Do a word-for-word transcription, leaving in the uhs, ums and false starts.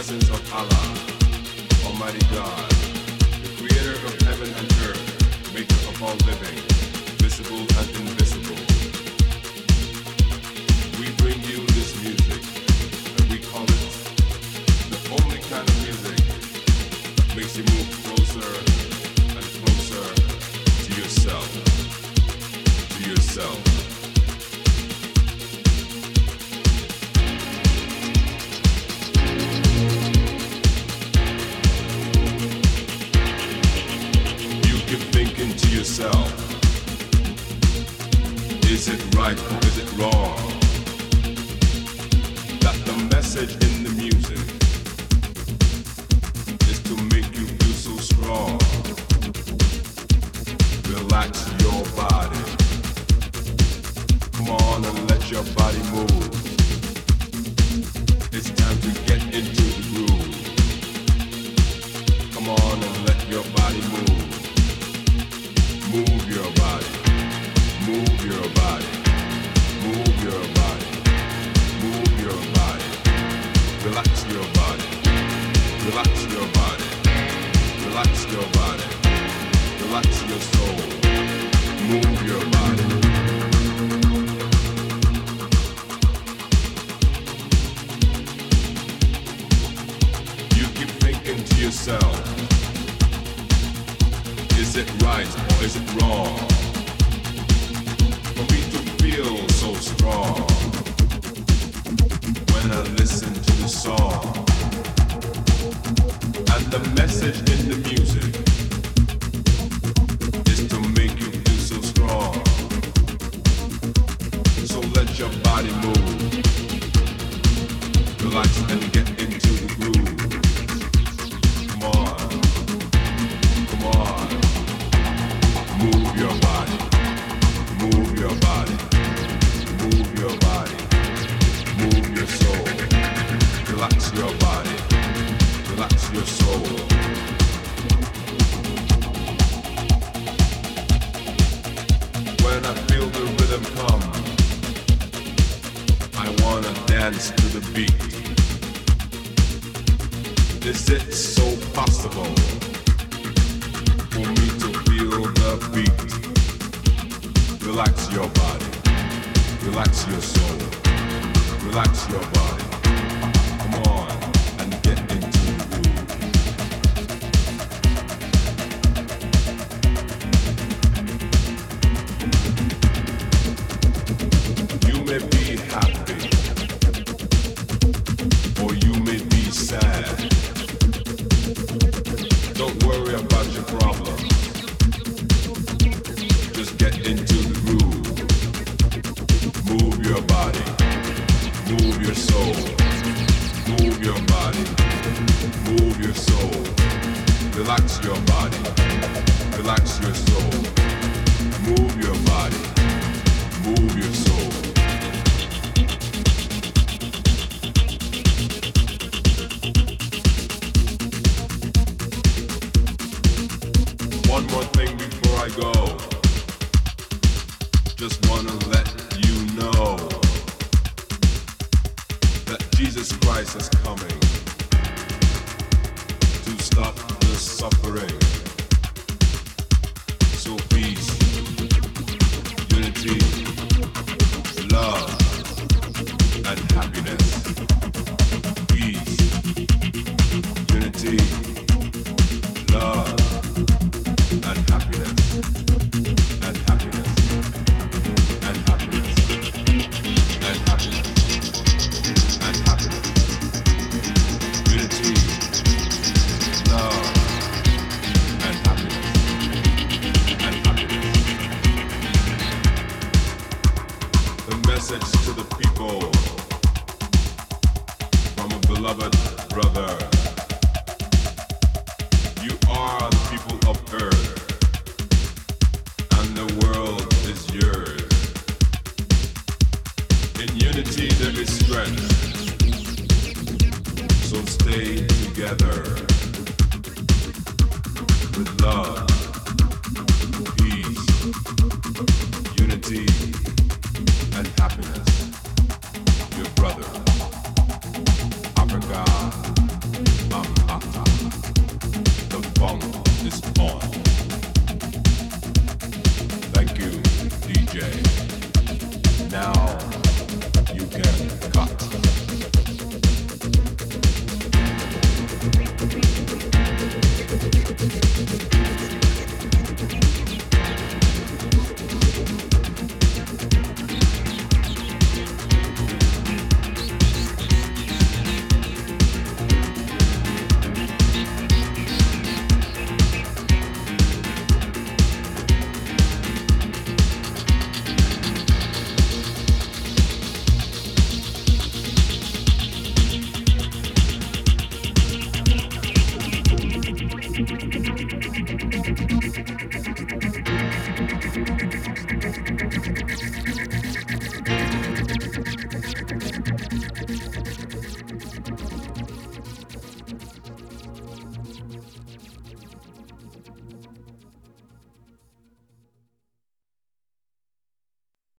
presence of Allah, Almighty God, the creator of heaven and earth, maker of all living, visible and invisible. We bring you this music, and we call it the only kind of music that makes you move closer and closer to yourself, to yourself. Thinking to yourself, is it right or is it wrong that the message in the music is to make you feel so strong? Relax your body. Come on and let your body move. It's time to get into the groove. Come on and let your body move. Move your body, move your body, move your body, move your body. Relax your body, relax your body, relax your body, relax your soul. Move your body. You keep thinking to yourself, is it right or is it wrong for me to feel so strong when I listen to the song and the message in the music is to make you feel so strong? So let your body move, relax and get into the groove. Come on, come on. Move your body, move your body, move your body, move your soul. Relax your body, relax your soul. When I feel the rhythm come, I wanna dance to the beat. Is it so possible for me to feel the beat? Relax your body, relax your soul, relax your body. Come on and get into the groove. You may be happy, or you may be sad. Don't worry about your problems. Just get into the groove. Move your body. Move your soul. Move your body. Move your soul. Relax your body. Relax your soul. Move your body. Move your soul. One more thing before I go. Just wanna let you know that Jesus Christ is coming to stop the suffering. So peace, unity, love, and happiness. Peace, unity, love, and happiness, and happiness, and happiness, and happiness, and happiness. Unity, love, and happiness, and happiness. The message to the people from a beloved brother. You are the people of earth, and the world is yours. In unity there is strength, so stay together with love, peace, unity, and happiness. Your brother, Africa. now